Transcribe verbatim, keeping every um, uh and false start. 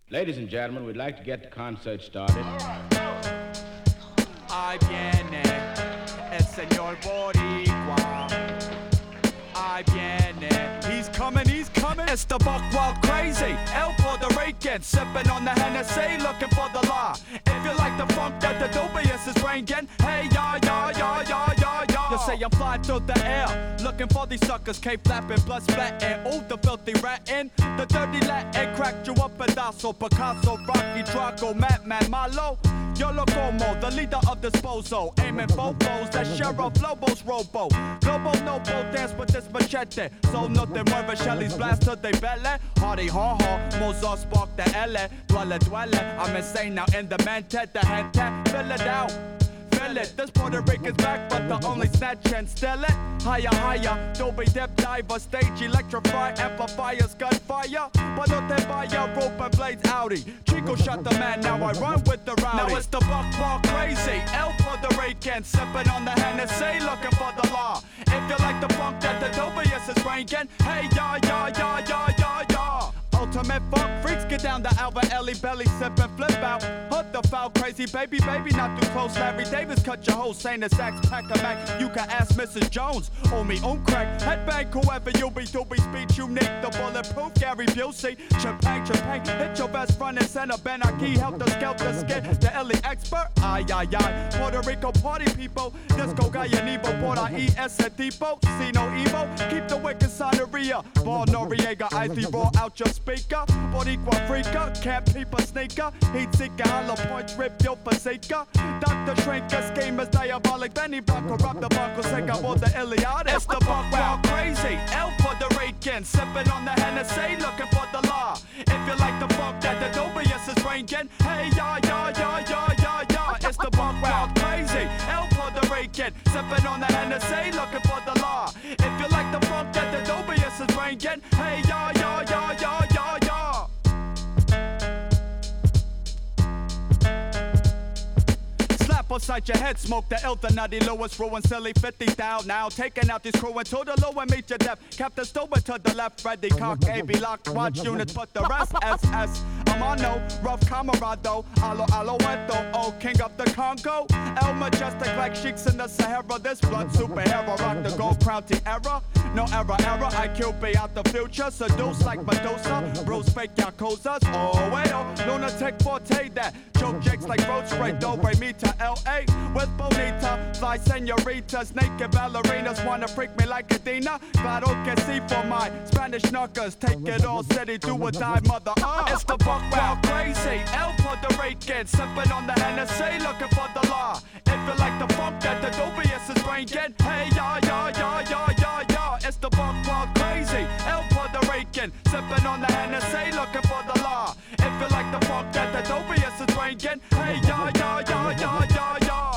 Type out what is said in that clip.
Ladies and gentlemen, we'd like to get the concert started. Ahí viene el señor Boricua. Ahí viene. He's coming, he's coming. It's the buck wild crazy. El Puerto Rican sipping on the Hennessy, looking for the law. If you like the funk that the dubious is bringing, hey ya ya ya ya ya ya. You say I'm flying through the air, looking for these suckers, K flapping, blood splatting. Ooh, the filthy ratting, the dirty Latin cracked you up pedazo. Picasso, Rocky, Draco, Madman, Malo. Yo lo como, the leader of Disposo, aiming bobos, that Sheriff Lobo's robo. Globo Nobo dance with this machete, so no te mueve Shelly's blast to they belly. Hardy ha ha, Mozart spark the L. Dwelle, dwelle, I'm insane now in the mente, the gente, fill it out. It. This Puerto Rican's back, but the only snatch and steal it. Higher, higher, Dolby dip diver, stage electrify, amplifiers, gunfire. But no te vaya, rope and blades Audi. Chico shot the man, now I run with the rowdy. Now it's the buck ball crazy, El Puerto Rican, sipping on the Hennessy, looking for the law. If you like the funk that the dubious is bringing, hey ya ya ya ya ya ya. Ultimate funk freaks get down the Alva Ellie belly sip and flip out. Hook the foul crazy baby baby not too close. Larry Davis cut your whole saying the sax pack a Mac. You can ask Missus Jones. On me on crack headbang whoever you be do be speech unique the bulletproof Gary Busey. Champagne champagne hit your best front and center. Ben Aki help the skelter skin the Ellie expert. Ay ay ay Puerto Rico party people. Disco Gallanivo por ahí ese tipo. See no evil keep the wicked sonoria. Ball Noriega icy raw out your speaker. Boricua freaker, can't peep a sneaker. Heat seeker, hollow points, rip your forsaker. Doctor Shrinker, scheme is diabolic. Benny Blanco, rob the Banco, se acabó the Iliad. It's the buck wild crazy. El Puerto Rican, sipping on the Hennessy, looking for the law. If you like the funk that the dubious is bringing, hey ya ya ya ya ya ya. It's the buck wild crazy. El Puerto Rican, sipping on the Hennessy, looking for the law. If you like the funk that the dubious is bringing, hey ya ya ya ya ya. Upside your head, smoke the Elder Nutty Lewis, ruin silly fifty thou. Now taking out this crew into the low and meet your death. Captain Stober to the left, ready, cock, A B lock, watch units, but the rest, S S. I'm on no rough camarado, alo alo ento, oh king of the Congo. El Majestic like sheiks in the Sahara, this blood superhero, rock the gold crown era. No error, error, I Q be out the future, seduce like Medusa, bruise fake Yakuzas, oh wait, oh, lunatic forte that, choke jakes like road spray, don't bring me to L A with Bonita, fly senoritas, naked ballerinas wanna freak me like Adina. Claro que sí for my Spanish knuckers, take it all city, do or die, mother. Uh. It's the buck wild crazy, El Puerto Rican, sipping on the Hennessy, looking for the law. If you like the funk that the dubious is bringing, hey ya ya ya ya ya ya. It's the buck wild crazy, El Puerto Rican, sipping on the Hennessy, looking for the law. If you like the funk that the dubious is bringing, hey ya ya ya ya ya ya.